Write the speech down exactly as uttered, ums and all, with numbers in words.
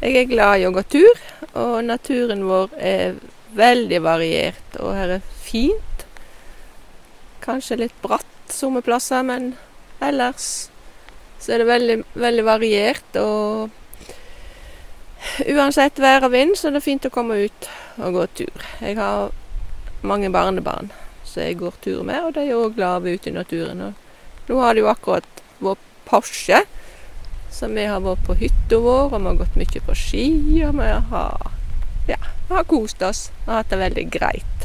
Jeg er glad i å gå tur, og naturen vår er veldig variert, og her er fint. Kanskje litt bratt somme plasser, men ellers så er det veldig, veldig variert, og uansett vær og vind så er det fint å komme ut og gå tur. Jeg har mange barnebarn som jeg går tur med, og de er også glad av ute i naturen. Og nå har det jo akkurat vært påske, så vi har vært på hytta vår, og vi har gått mye på ski, og vi har, ja, vi har kost oss og hatt det veldig greit.